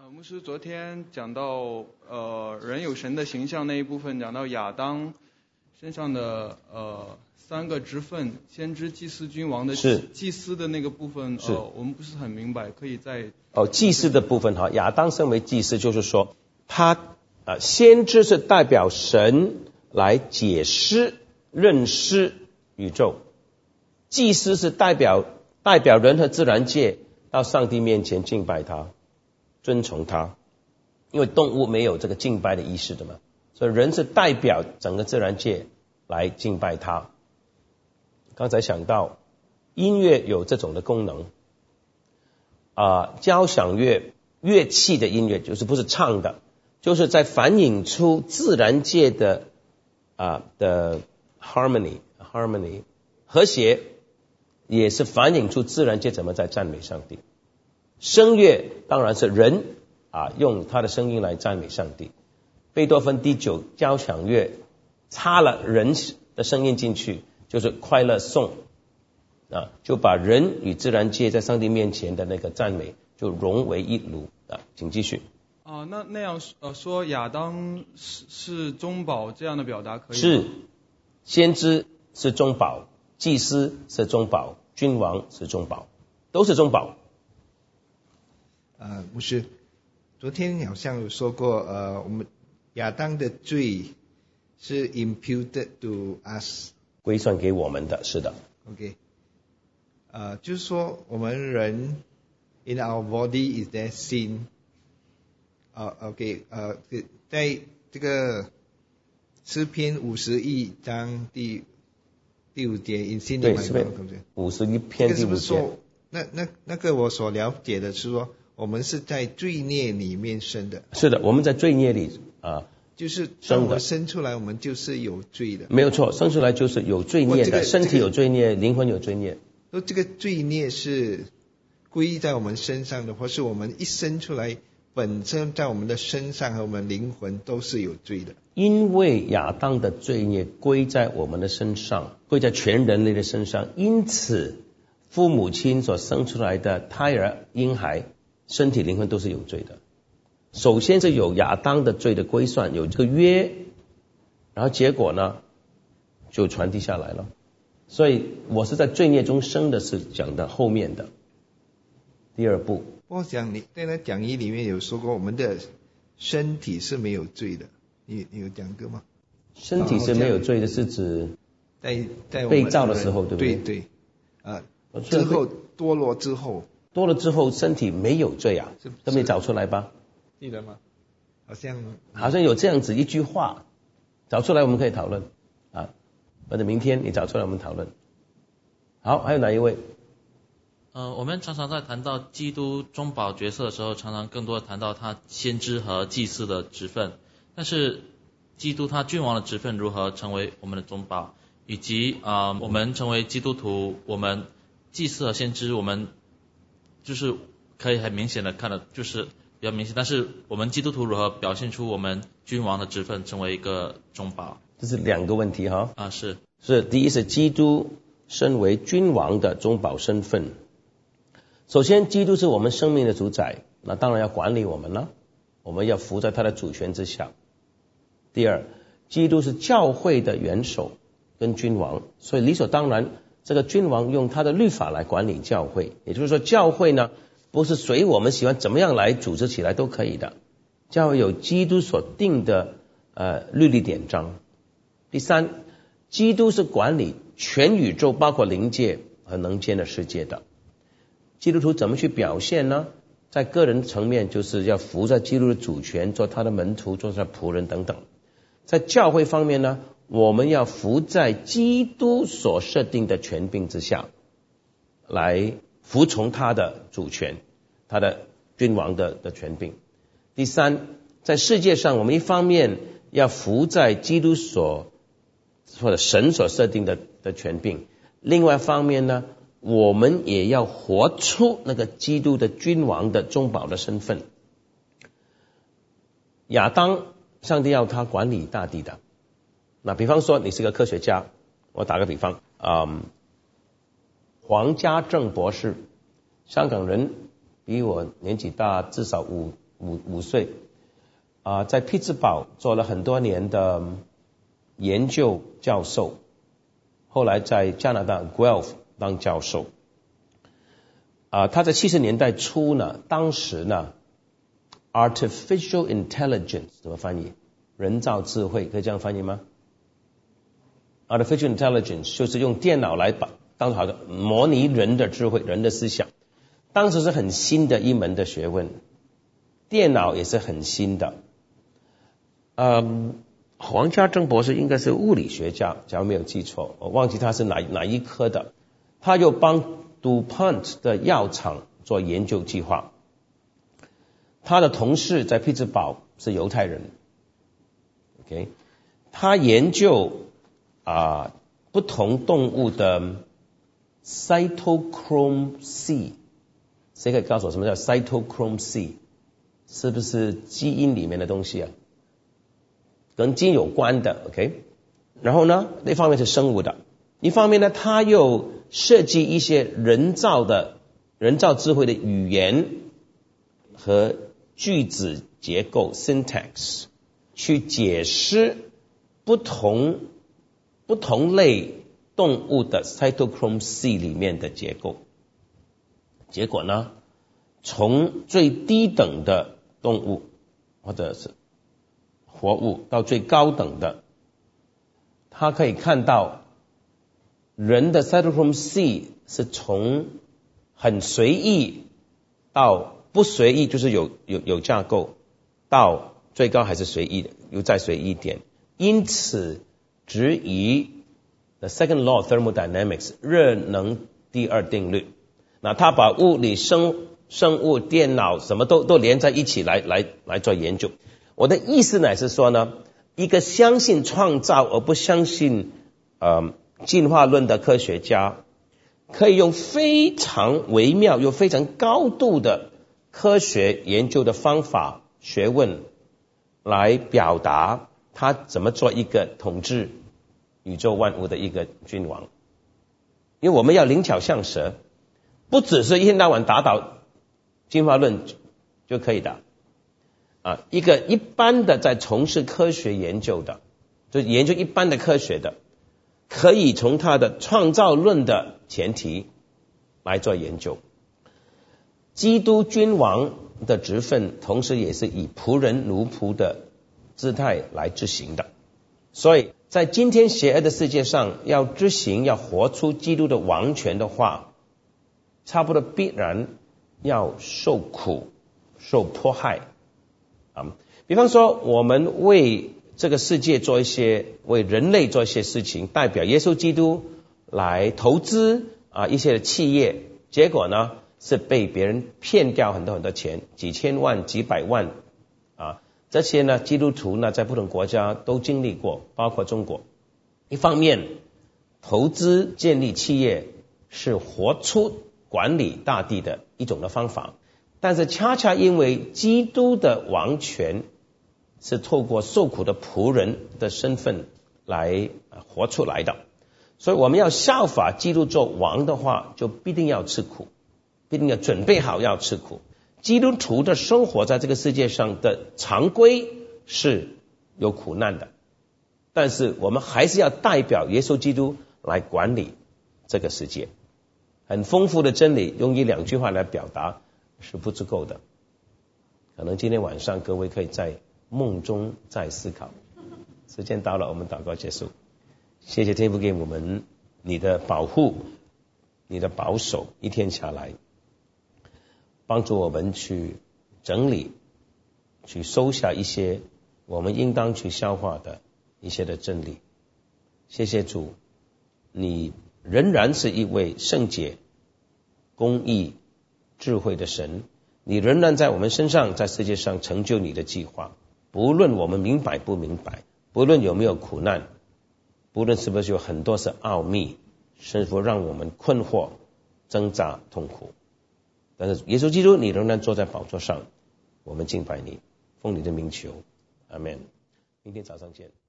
牧师昨天讲到人有神的形象那一部分，讲到亚当身上的三个职分，先知、祭司、君王的祭司的那个部分，我们不是很明白，可以再祭司的部分哈，亚当身为祭司，就是说他先知是代表神来解释、认识宇宙，祭司是代表人和自然界到上帝面前敬拜他、尊崇他，因为动物没有这个敬拜的仪式的嘛，所以人是代表整个自然界来敬拜他。刚才想到音乐有这种的功能交响乐器的音乐就是不是唱的，就是在反映出自然界的harmony 和谐，也是反映出自然界怎么在赞美上帝。声乐当然是人用他的声音来赞美上帝。贝多芬第9交响乐插了人的声音进去，就是快乐颂就把人与自然界在上帝面前的那个赞美就融为一炉请继续。 那样说亚当是中保这样的表达可以吗？ 是，先知是中保，祭司是中保，君王是中保，都是中保。 牧师，昨天好像有说过我们亚当的罪是 imputed to us， 归算给我们的，是的。 OK， 就是说我们人 in our body is there sin。OK， 在这个诗篇51章第5节 in sin， 对，诗篇51篇第5节。 那个我所了解的是说我们是在罪孽里面生的。是的， 我们在罪孽里就是当我们生出来我们就是有罪的。 没有错，生出来就是有罪孽的，身体有罪孽，灵魂有罪孽。 说这个罪孽是归在我们身上的，或是我们一生出来本身在我们的身上和我们灵魂都是有罪的。 因为亚当的罪孽归在我们的身上，归在全人类的身上，因此父母亲所生出来的胎儿婴孩身体灵魂都是有罪的。首先是有亚当的罪的归算，有这个约，然后结果呢就传递下来了。所以我是在罪孽中生的，是讲的后面的第2步。 我想你在那讲义里面有说过我们的身体是没有罪的，你有讲过吗？ 身体是没有罪的是指在被造的时候，对不对？ 对，之后堕落之后身体没有罪啊，都没找出来吧？ 记得吗？ 好像有这样子一句话，找出来我们可以讨论或者明天你找出来我们讨论。好，还有哪一位？ 我们常常在谈到基督中保角色的时候，常常更多的谈到他先知和祭司的职分，但是基督他君王的职分如何成为我们的中保，以及我们成为基督徒，我们祭司和先知，我们就是可以很明显的看的，就是比较明显，但是我们基督徒如何表现出我们君王的职分，成为一个中保？ 这是2个问题哈。 是第一是基督身为君王的中保身份。首先基督是我们生命的主宰，那当然要管理我们了，我们要服在他的主权之下。第二，基督是教会的元首跟君王，所以理所当然这个君王用他的律法来管理教会，也就是说教会呢不是随我们喜欢怎么样来组织起来都可以的，教会有基督所定的律例典章。第三，基督是管理全宇宙包括灵界和能见的世界的。基督徒怎么去表现呢？在个人层面就是要服在基督的主权，做他的门徒，做他的仆人等等。在教会方面呢，我们要服在基督所设定的权柄之下，来服从他的主权，他的君王的权柄。第三，在世界上我们一方面要服在基督或者神所设定的权柄，另外一方面呢，我们也要活出那个基督的君王的中保的身份。亚当，上帝要他管理大地的。那比方说你是个科学家，我打个比方，黄家正博士，香港人，比我年纪大至少 5岁，在匹兹堡做了很多年的研究教授，后来在加拿大 Guelph 当教授。他在70年代初呢，当时呢 artificial intelligence 怎么翻译？人造智慧可以这样翻译吗？ artificial intelligence 就是用电脑来当好的模拟人的智慧，人的思想。当时是很新的一门的学问，电脑也是很新的。黄家珍博士应该是物理学家，假如没有记错，我忘记他是哪一科的。他又帮 DuPont 的药厂做研究计划。他的同事在匹兹堡是犹太人。OK， 他研究不同动物的 cytochrome C。谁可以告诉我什么叫 cytochrome C？ 是不是基因里面的东西啊？跟基因有关的 ，OK。然后呢，一方面是生物的，一方面呢，他又设计一些人造智慧的语言和句子结构 syntax， 去解释不同类动物的 cytochrome C 里面的结构。结果呢，从最低等的动物或者是活物到最高等的，他可以看到人的 cytochrome C 是从很随意到不随意，就是有架构，到最高还是随意的，又再随意一点。因此质疑 the second law of thermodynamics 热能第二定律。那他把物理、生物、电脑什么都连在一起来做研究。我的意思呢是说呢，一个相信创造而不相信进化论的科学家，可以用非常微妙又非常高度的科学研究的方法学问来表达他怎么做一个统治宇宙万物的一个君王。因为我们要灵巧像蛇，不只是一天到晚打倒进化论就可以的。一个一般的在从事科学研究的，就研究一般的科学的，可以从他的创造论的前提来做研究。基督君王的职分同时也是以仆人奴仆的姿态来执行的。所以在今天邪恶的世界上，要执行要活出基督的王权的话，差不多必然要受苦受迫害。比方说我们为这个世界做一些，为人类做一些事情，代表耶稣基督来投资一些的企业，结果呢是被别人骗掉很多钱，几千万几百万这些呢基督徒呢在不同国家都经历过，包括中国。一方面投资建立企业是活出管理大地的一种的方法，但是恰恰因为基督的王权是透过受苦的仆人的身份来活出来的，所以我们要效法基督做王的话，就必定要吃苦，必定要准备好要吃苦。基督徒的生活在这个世界上的常规是有苦难的，但是我们还是要代表耶稣基督来管理这个世界。很丰富的真理用1-2句话来表达是不足够的，可能今天晚上各位可以在梦中再思考。时间到了，我们祷告结束。谢谢天父给我们你的保护，你的保守，一天下来帮助我们去整理，去收下一些我们应当去消化的一些的真理。谢谢主，你仍然是一位圣洁、公义、智慧的神，你仍然在我们身上，在世界上成就你的计划。不论我们明白不明白，不论有没有苦难，不论是不是有很多是奥秘，是否让我们困惑、挣扎、痛苦，但是耶稣基督你仍然坐在宝座上，我们敬拜你，奉你的名求，阿们。明天早上见。